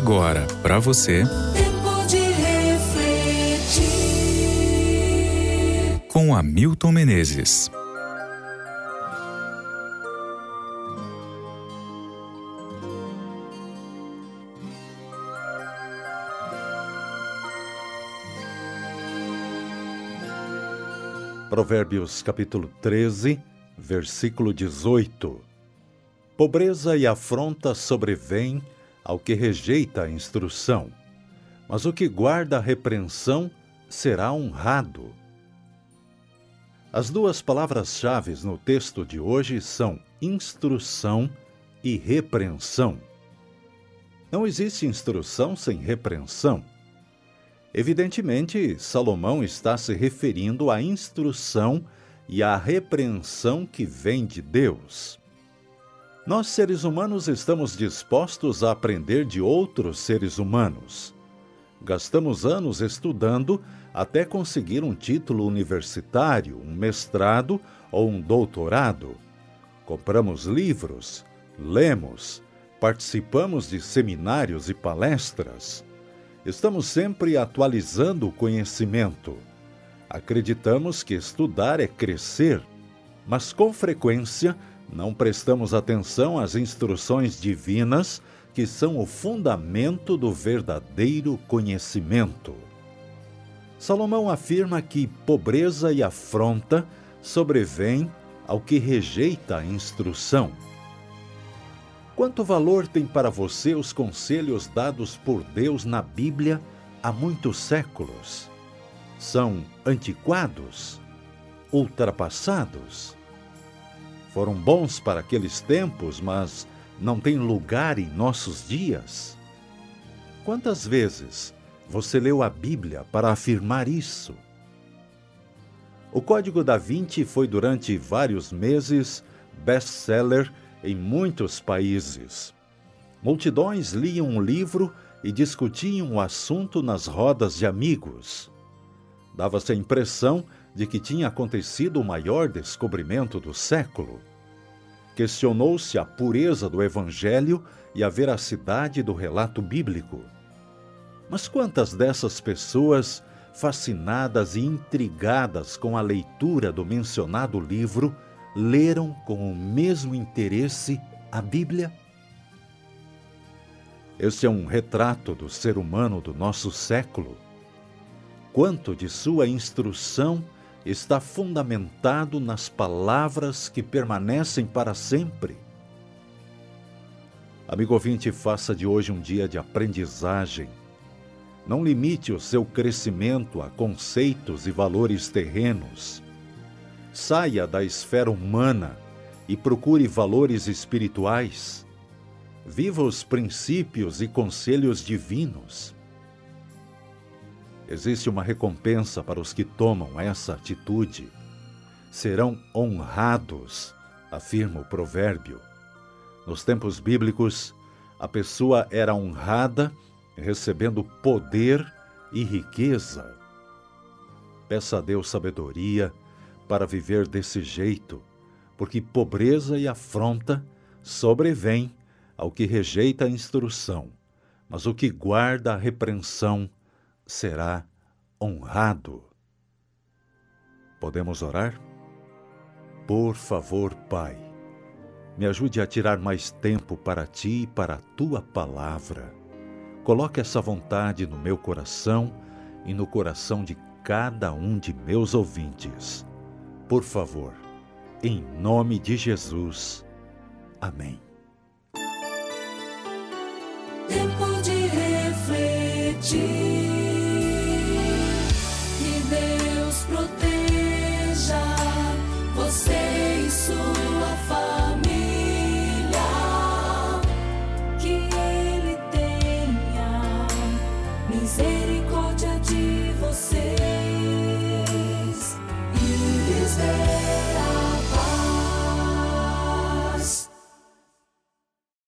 agora, para você, Tempo de refletir. com Hamilton Menezes. Provérbios capítulo 13, versículo 18. Pobreza e afronta sobrevêm ao que rejeita a instrução, mas o que guarda a repreensão será honrado. As duas palavras-chave no texto de hoje são instrução e repreensão. Não existe instrução sem repreensão. Evidentemente, Salomão está se referindo à instrução e à repreensão que vem de Deus. Nós, seres humanos, estamos dispostos a aprender de outros seres humanos. Gastamos anos estudando até conseguir um título universitário, um mestrado ou um doutorado. Compramos livros, lemos, participamos de seminários e palestras. Estamos sempre atualizando o conhecimento. Acreditamos que estudar é crescer, mas com frequência não prestamos atenção às instruções divinas que são o fundamento do verdadeiro conhecimento. Salomão afirma que pobreza e afronta sobrevêm ao que rejeita a instrução. Quanto valor tem para você os conselhos dados por Deus na Bíblia há muitos séculos? São antiquados? Ultrapassados? Foram bons para aqueles tempos, mas não têm lugar em nossos dias? Quantas vezes você leu a Bíblia para afirmar isso? O Código da Vinci foi durante vários meses best-seller em muitos países. Multidões liam o livro e discutiam o assunto nas rodas de amigos. Dava-se a impressão de que tinha acontecido o maior descobrimento do século. Questionou-se a pureza do Evangelho e a veracidade do relato bíblico. Mas quantas dessas pessoas, fascinadas e intrigadas com a leitura do mencionado livro, leram com o mesmo interesse a Bíblia? Este é um retrato do ser humano do nosso século. Quanto de sua instrução está fundamentado nas palavras que permanecem para sempre? Amigo ouvinte, faça de hoje um dia de aprendizagem. Não limite o seu crescimento a conceitos e valores terrenos. Saia da esfera humana e procure valores espirituais. Viva os princípios e conselhos divinos. Existe uma recompensa para os que tomam essa atitude. Serão honrados, afirma o provérbio. Nos tempos bíblicos, a pessoa era honrada, recebendo poder e riqueza. Peça a Deus sabedoria para viver desse jeito, porque pobreza e afronta sobrevêm ao que rejeita a instrução, mas o que guarda a repreensão será honrado. Podemos orar? Por favor, Pai, me ajude a tirar mais tempo para Ti e para a Tua palavra. Coloque essa vontade no meu coração e no coração de cada um de meus ouvintes. Por favor, em nome de Jesus. Amém. Tempo de refletir. Que Deus proteja você e sua família. Que Ele tenha misericórdia